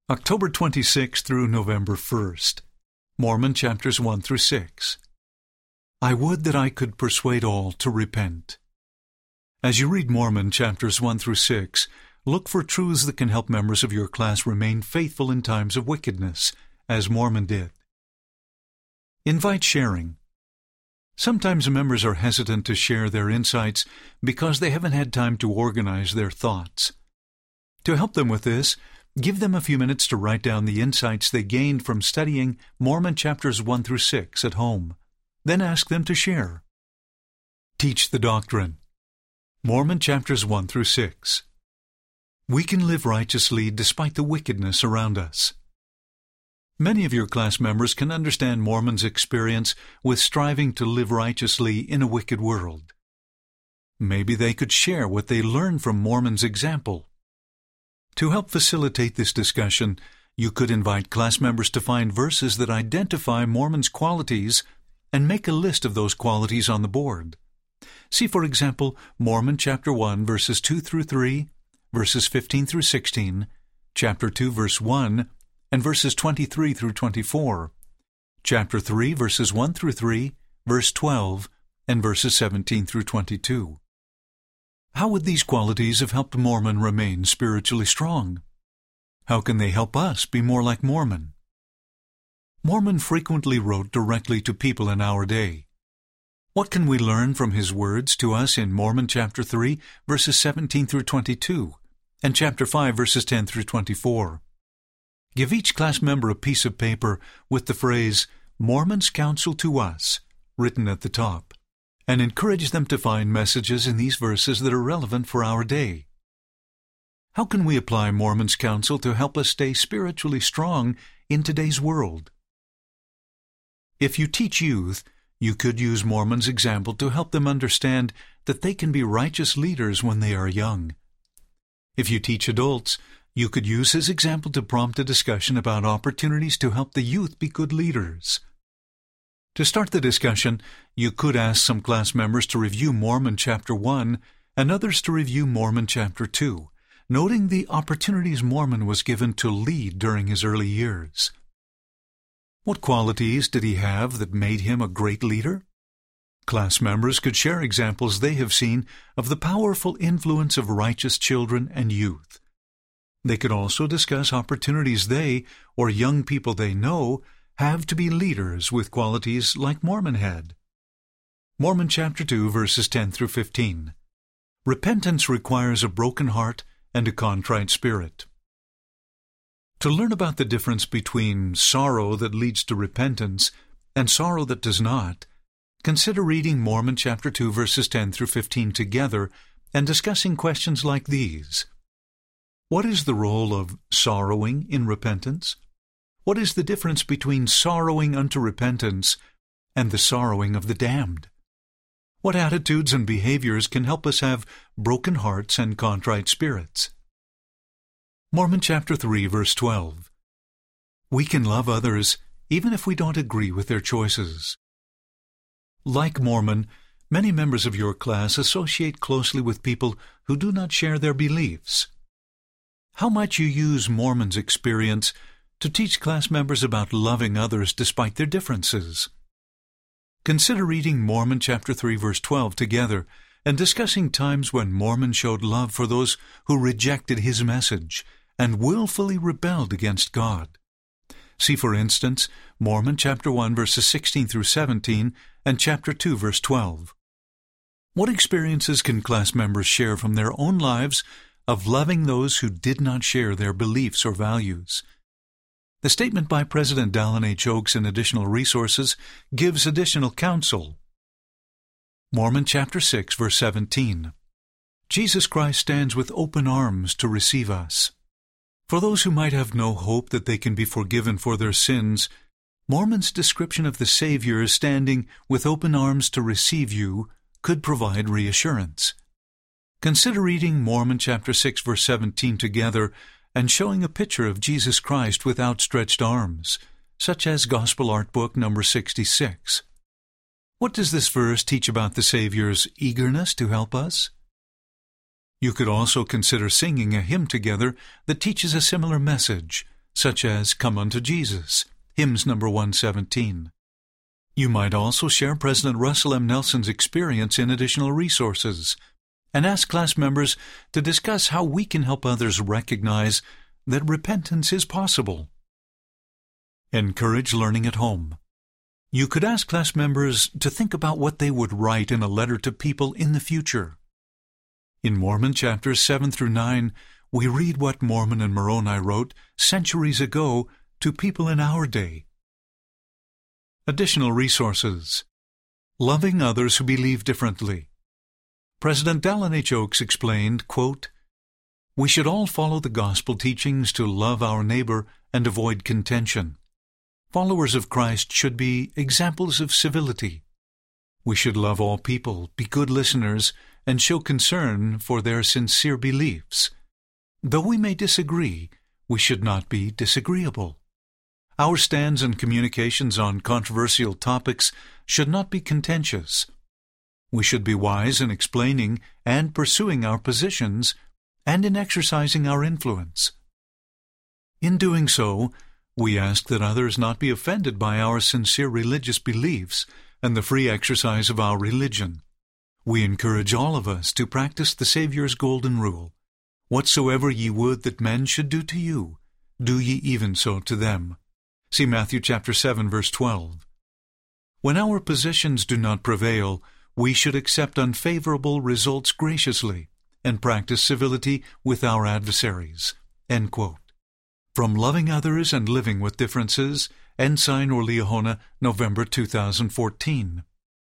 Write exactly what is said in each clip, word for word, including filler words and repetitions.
October twenty-sixth through November first. Mormon chapters one through six. I would that I could persuade all to repent. As you read Mormon chapters one through six, look for truths that can help members of your class remain faithful in times of wickedness, as Mormon did. Invite sharing. Sometimes members are hesitant to share their insights because they haven't had time to organize their thoughts. To help them with this, give them a few minutes to write down the insights they gained from studying Mormon chapters one through six at home. Then ask them to share. Teach the doctrine. Mormon chapters one through six. We can live righteously despite the wickedness around us. Many of your class members can understand Mormon's experience with striving to live righteously in a wicked world. Maybe they could share what they learned from Mormon's example. To help facilitate this discussion, you could invite class members to find verses that identify Mormon's qualities and make a list of those qualities on the board. See, for example, Mormon chapter one, verses two through three, verses fifteen through sixteen, chapter two, verse one, and verses twenty-three through twenty-four, chapter three, verses one through three, verse twelve, and verses seventeen through twenty-two. How would these qualities have helped Mormon remain spiritually strong? How can they help us be more like Mormon? Mormon frequently wrote directly to people in our day. What can we learn from his words to us in Mormon chapter three, verses seventeen through twenty-two, and chapter five, verses ten through twenty-four? Give each class member a piece of paper with the phrase, Mormon's Counsel to Us, written at the top, and encourage them to find messages in these verses that are relevant for our day. How can we apply Mormon's counsel to help us stay spiritually strong in today's world? If you teach youth, you could use Mormon's example to help them understand that they can be righteous leaders when they are young. If you teach adults, you could use his example to prompt a discussion about opportunities to help the youth be good leaders. To start the discussion, you could ask some class members to review Mormon chapter one and others to review Mormon chapter two, noting the opportunities Mormon was given to lead during his early years. What qualities did he have that made him a great leader? Class members could share examples they have seen of the powerful influence of righteous children and youth. They could also discuss opportunities they, or young people they know, have to be leaders with qualities like Mormon had. Mormon chapter two, verses ten through fifteen. Repentance requires a broken heart and a contrite spirit. To learn about the difference between sorrow that leads to repentance and sorrow that does not, consider reading Mormon chapter two, verses ten through fifteen together and discussing questions like these. What is the role of sorrowing in repentance? What is the difference between sorrowing unto repentance and the sorrowing of the damned? What attitudes and behaviors can help us have broken hearts and contrite spirits? Mormon chapter three, verse twelve. We can love others even if we don't agree with their choices. Like Mormon, many members of your class associate closely with people who do not share their beliefs. How might you use Mormon's experience to teach class members about loving others despite their differences? Consider reading Mormon chapter three, verse twelve together and discussing times when Mormon showed love for those who rejected his message and willfully rebelled against God. See, for instance, Mormon chapter one, verses sixteen through seventeen, and chapter two, verse twelve. What experiences can class members share from their own lives of loving those who did not share their beliefs or values? The statement by President Dallin H. Oaks in Additional Resources gives additional counsel. Mormon chapter six, verse seventeen. Jesus Christ stands with open arms to receive us. For those who might have no hope that they can be forgiven for their sins, Mormon's description of the Savior as standing with open arms to receive you could provide reassurance. Consider reading Mormon chapter six, verse seventeen together and showing a picture of Jesus Christ with outstretched arms, such as Gospel Art Book number sixty-six. What does this verse teach about the Savior's eagerness to help us? You could also consider singing a hymn together that teaches a similar message, such as Come Unto Jesus, hymns number one seventeen. You might also share President Russell M. Nelson's experience in additional resources, and ask class members to discuss how we can help others recognize that repentance is possible. Encourage learning at home. You could ask class members to think about what they would write in a letter to people in the future. In Mormon chapters seven through nine, we read what Mormon and Moroni wrote centuries ago to people in our day. Additional resources. Loving others who believe differently. President Dallin H. Oaks explained, quote, "We should all follow the gospel teachings to love our neighbor and avoid contention. Followers of Christ should be examples of civility. We should love all people, be good listeners, and show concern for their sincere beliefs. Though we may disagree, we should not be disagreeable. Our stands and communications on controversial topics should not be contentious. We should be wise in explaining and pursuing our positions and in exercising our influence. In doing so, we ask that others not be offended by our sincere religious beliefs and the free exercise of our religion. We encourage all of us to practice the Savior's golden rule. Whatsoever ye would that men should do to you, do ye even so to them." See Matthew chapter seven, verse twelve. When our positions do not prevail, we should accept unfavorable results graciously and practice civility with our adversaries. End quote. From Loving Others and Living with Differences, Ensign or Liahona, November two thousand fourteen.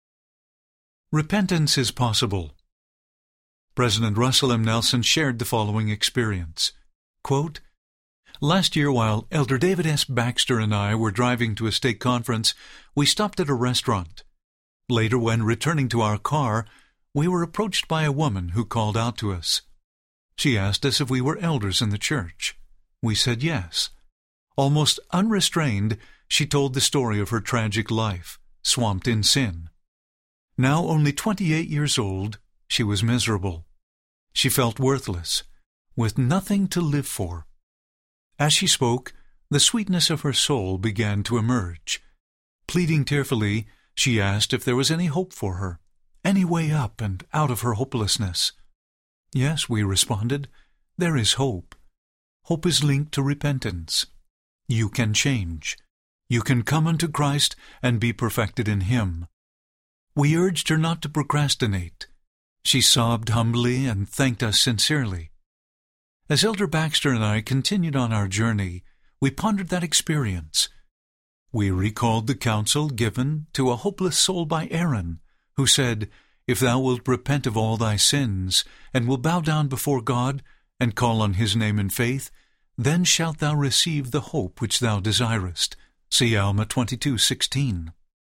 Repentance is possible. President Russell M. Nelson shared the following experience. Quote, "Last year, while Elder David S. Baxter and I were driving to a stake conference, we stopped at a restaurant. Later, when returning to our car, we were approached by a woman who called out to us. She asked us if we were elders in the church. We said yes. Almost unrestrained, she told the story of her tragic life, swamped in sin. Now only twenty-eight years old, she was miserable. She felt worthless, with nothing to live for. As she spoke, the sweetness of her soul began to emerge. Pleading tearfully, she asked if there was any hope for her, any way up and out of her hopelessness. Yes, we responded, there is hope. Hope is linked to repentance. You can change. You can come unto Christ and be perfected in Him. We urged her not to procrastinate. She sobbed humbly and thanked us sincerely. As Elder Baxter and I continued on our journey, we pondered that experience. We recalled the counsel given to a hopeless soul by Aaron, who said, "If thou wilt repent of all thy sins, and will bow down before God, and call on His name in faith, then shalt thou receive the hope which thou desirest." See Alma twenty-two sixteen.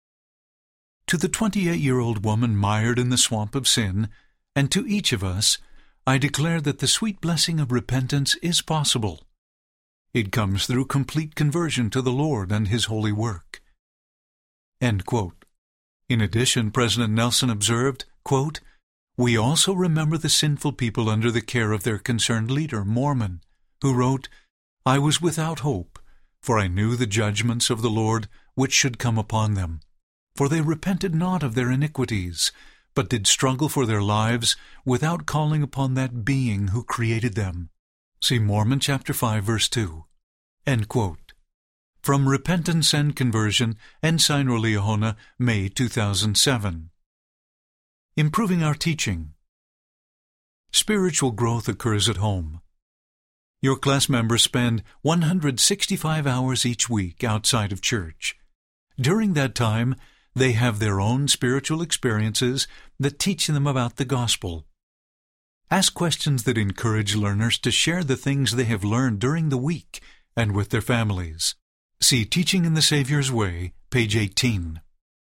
To the twenty-eight-year-old woman mired in the swamp of sin, and to each of us, I declare that the sweet blessing of repentance is possible. It comes through complete conversion to the Lord and His holy work. End quote. In addition, President Nelson observed, quote, "We also remember the sinful people under the care of their concerned leader, Mormon, who wrote, I was without hope, for I knew the judgments of the Lord which should come upon them. For they repented not of their iniquities, but did struggle for their lives without calling upon that being who created them." See Mormon chapter five, verse two. End quote. From Repentance and Conversion, Ensign or Liahona, May two thousand seven. Improving our teaching. Spiritual growth occurs at home. Your class members spend one hundred sixty-five hours each week outside of church. During that time, they have their own spiritual experiences that teach them about the gospel. Ask questions that encourage learners to share the things they have learned during the week and with their families. See Teaching in the Savior's Way, page eighteen.